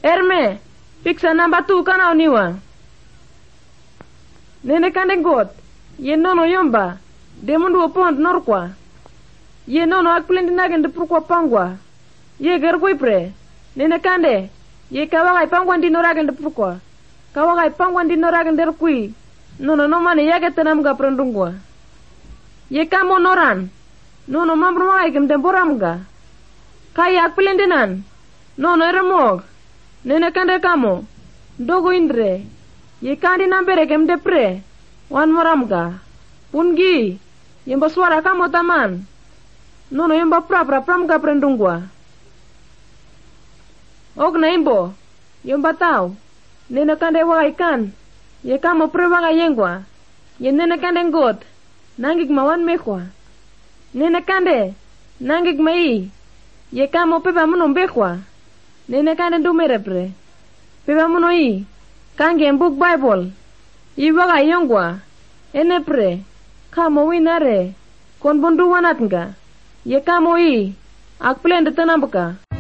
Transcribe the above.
Erme, piksa namba tu kana oniwa. Nene kande got, ye nono yomba, demundu opont norkwa. Ye nono akplendi nagen de purkwa pangwa. Ye gergui pre, nene kande, ye kawagai pangwan di noragen de purkwa. Kawagai pangwan di noragen der kui, nono nomane yage tenam ga prendungwa. Ye kamo noran, nono mamrumagai gem demboram ga. Kaya akplendinan, nono eremog, nene kande kamo, dogo indre, ye kandi nambere gem depre, wan moramga, pungi, yemba suara kamo taman, nono yemba pramga prendungwa. Ogna imbo, yemba tau, nene kande wagai kan, ye kamo prewaga yengwa, ye nene kande ngot, nangig mawan mekwa. Nene kande, nangig mai, ye kamo pepa muno mbekwa, nene kande ndumerepre, pepa muno i, kange book Bible, iwaga yongwa, enepre, kamo winare, kon bundu wanatnga, ye kamo i, akplende tanambuka.